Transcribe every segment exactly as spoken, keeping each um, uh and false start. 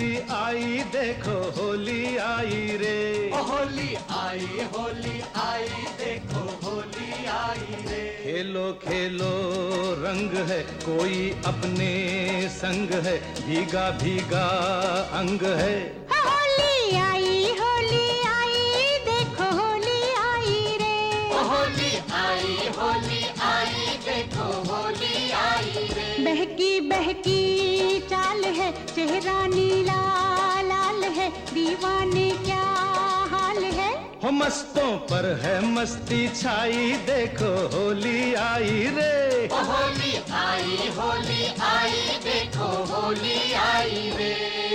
होली आई देखो होली आई रे। होली आई होली आई देखो होली आई रे। खेलो खेलो रंग है कोई अपने संग है, भीगा भीगा अंग है। होली आई होली आई देखो होली आई रे। होली आई होली आई देखो होली आई रे। बहकी बहकी चाल है, चेहरा नीला लाल है, दीवाने क्या हाल है। हो मस्तों पर है मस्ती छाई देखो होली आई रे। होली आई होली आई देखो होली आई रे।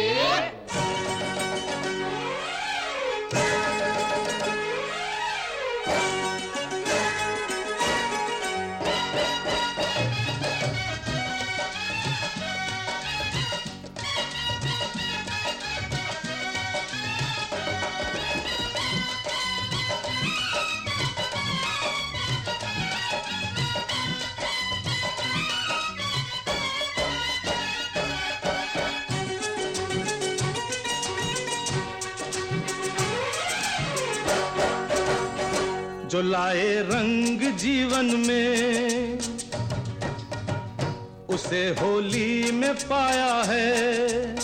जो लाए रंग जीवन में उसे होली में पाया है।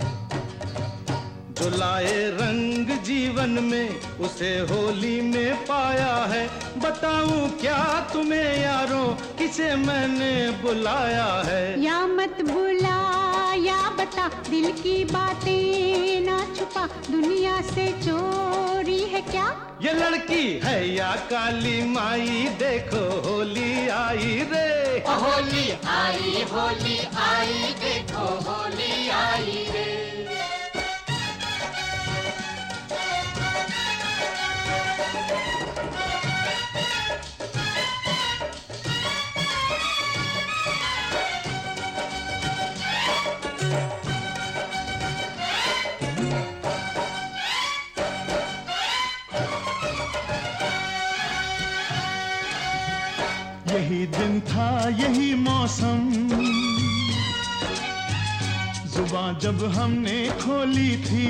जो लाए रंग जीवन में उसे होली में पाया है। बताऊं क्या तुम्हें यारों किसे मैंने बुलाया है। या मत बुला या बता, दिल की बातें ना छुपा, दुनिया से चोरी है क्या। ये लड़की है या काली माई देखो होली आई रे। होली आई होली आई देखो होली आई रे। यही दिन था यही मौसम, जुबान जब हमने खोली थी।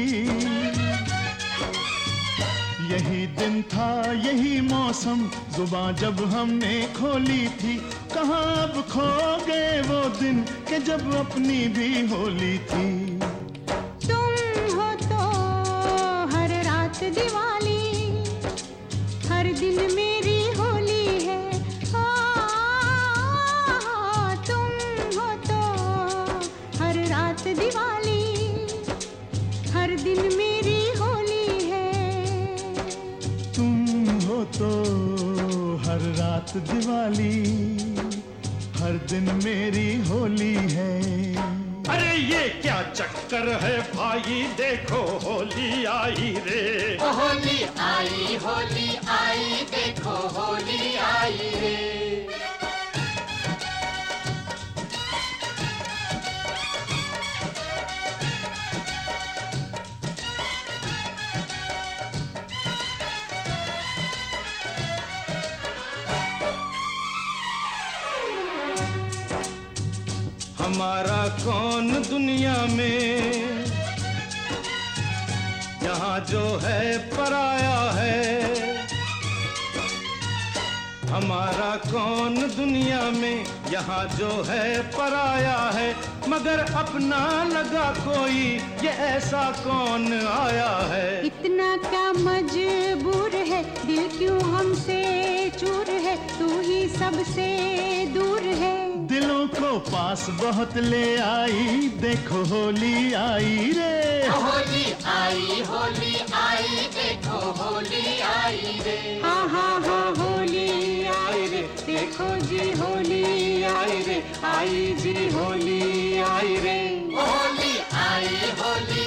यही दिन था यही मौसम, जुबान जब हमने खोली थी। कहाँ अब खो गए वो दिन कि जब अपनी भी होली थी। तुम हो तो हर रात दिवाली, हर दिन मेरी होली है। दिवाली हर दिन मेरी होली है। तुम हो तो हर रात दिवाली, हर दिन मेरी होली है। अरे ये क्या चक्कर है भाई देखो होली आई रे। होली आई होली आई देखो होली आई रे। हमारा कौन दुनिया में यहाँ जो है पराया है। हमारा कौन दुनिया में यहाँ जो है पराया है। मगर अपना लगा कोई ये ऐसा कौन आया है। इतना क्या मजबूर है दिल क्यों हमसे चूर है, तू ही सबसे दूर है। दिलों को पास बहुत ले आई देखो होली आई रे। होली आई होली आई देखो होली आई रे। हाँ हाँ हाँ होली आई रे, देखो जी होली आई रे, आई जी होली आई रे। होली आई होली